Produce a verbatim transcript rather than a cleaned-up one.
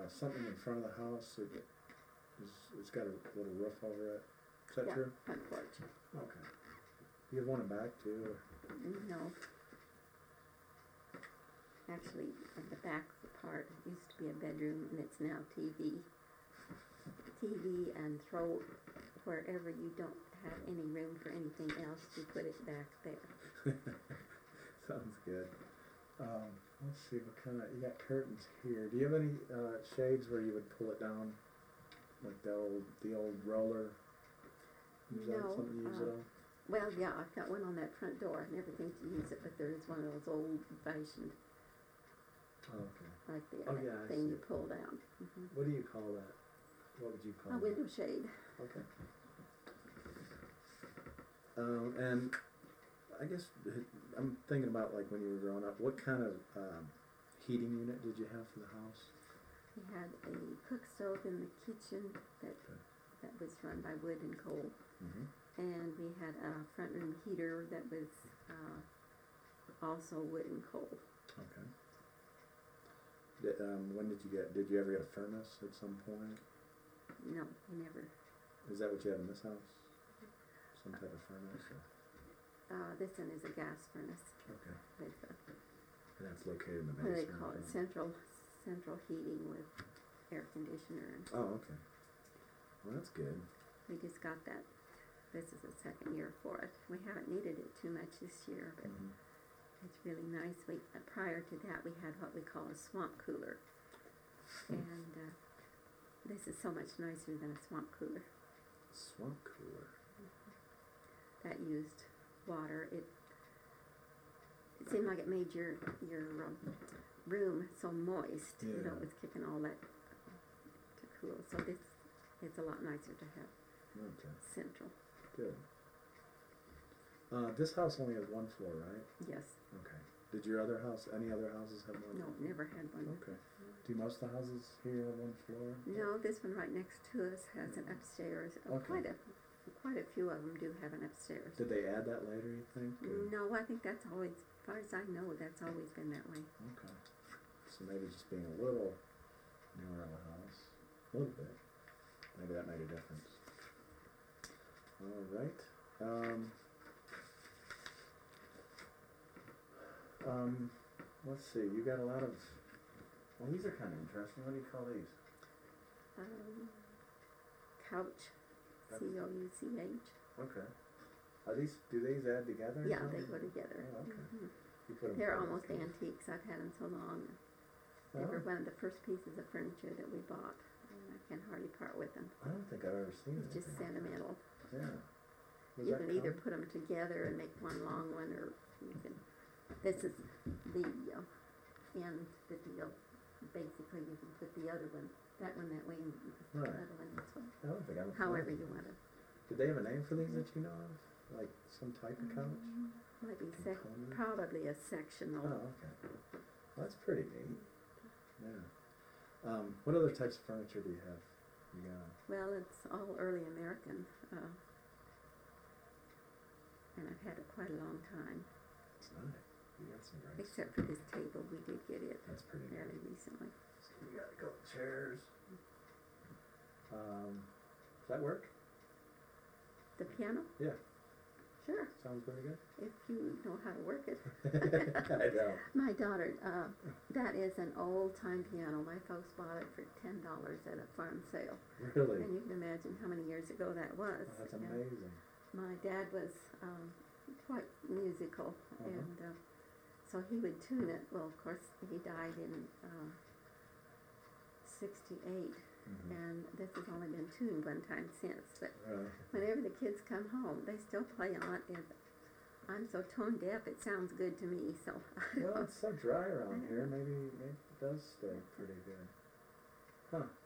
uh, something in front of the house. It, it's, it's got a little roof over it. Is that yeah, true? front porch. Okay. You have one in back too? Or? No. Actually, at the back part used to be a bedroom, and it's now T V. T V and throw wherever you don't have any room for anything else, you put it back there. Sounds good. Um, let's see what kind of, you got curtains here. Do you have any uh, shades where you would pull it down, like the old the old roller? Is that No, something you use uh, at all? Well, yeah, I've got one on that front door. I never think to use it, but there is one of those old-fashioned, Oh, okay. like the Oh, yeah, I thing see. you pull down. Mm-hmm. What do you call that? What would you call A it? window shade. Okay. Um, and I guess I'm thinking about like when you were growing up, what kind of um, heating unit did you have for the house? We had a cook stove in the kitchen that Okay. that was run by wood and coal, Mm-hmm. and we had a front room heater that was uh, also wood and coal. Okay. Did, um, when did you get? Did you ever get a furnace at some point? No, we never. Is that what you have in this house? Some type of furnace? Or? Uh, this one is a gas furnace Okay. with a, And that's located in the what do basement? they call it, or- central central heating with air conditioner. And Oh, okay. Well, that's good. we just got that. This is the second year for it. We haven't needed it too much this year, but Mm-hmm. it's really nice. We uh, prior to that we had what we call a swamp cooler, and uh, this is so much nicer than a swamp cooler. Swamp cooler. That used water. It it seemed like it made your your um, room so moist. You know, Yeah. it was kicking all that to cool. So this it's a lot nicer to have Okay. central. Good. Uh, this house only has one floor, right? Yes. Okay. Did your other house, any other houses have one No, floor? never had one. Okay. Do most of the houses here have one floor? No, this one right next to us has an upstairs. Uh, Okay. Quite a quite a few of them do have an upstairs. Did they add that later, you think? or- No, I think that's always, as far as I know, that's always been that way. Okay. So maybe just being a little newer of a house. A little bit. Maybe that made a difference. All right. Um, um, let's see. You got a lot of... Well, these are kind of interesting. What do you call these? Um, couch, C O U C H. Okay. Are these... Do these add together? or Yeah, something? they go together. Oh, okay. Mhm. You put 'em They're together. almost antiques. I've had them so long. They were Oh, one of the first pieces of furniture that we bought, and I can hardly part with them. I don't think I've ever seen It's just anything like sentimental. that. Yeah. Was You that can either common? put them together and make one long one, or you can. This is the uh, end the deal. Basically, you can put the other one, that one that way, and the Right. other one this way. I don't think I've However you want it. Did they have a name for these that you know of? Like some type of couch? Maybe sec- Component? probably a sectional. Oh, okay. Well, that's pretty neat. Yeah. Um, what other types of furniture do you have? You got? Well, it's all early American, uh, and I've had it quite a long time. It's nice. You got some great Except for this table, we did get it That's pretty fairly neat. recently. So you got a couple chairs. Um, does that work? The piano? Yeah. Sure, Sounds very good. if you know how to work it. I know. My daughter, uh, that is an old-time piano. My folks bought it for ten dollars at a farm sale. Really? And you can imagine how many years ago that was. Oh, that's And amazing. my dad was um, quite musical, Uh-huh. and uh, so he would tune it. Well, of course, he died in uh, sixty-eight, Mm-hmm. and this has only been tuned one time since. But Really? whenever the kids come home, they still play on it, and I'm so tone deaf, it sounds good to me, so. Well, it's so dry around here. Maybe, maybe it does stay pretty good. Huh.